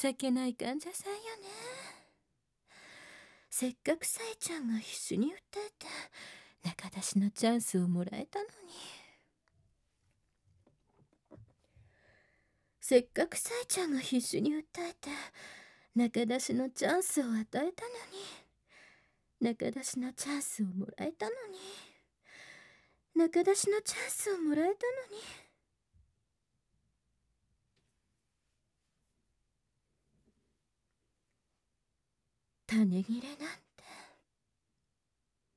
情けない患者さんよね。せっかくさえちゃんが必死に訴えて仲出しのチャンスをもらえたのに。せっかくさえちゃんが必死に訴えて仲出しのチャンスを与えたのに。仲出しのチャンスをもらえたのに。仲出しのチャンスをもらえたのに。種切れなん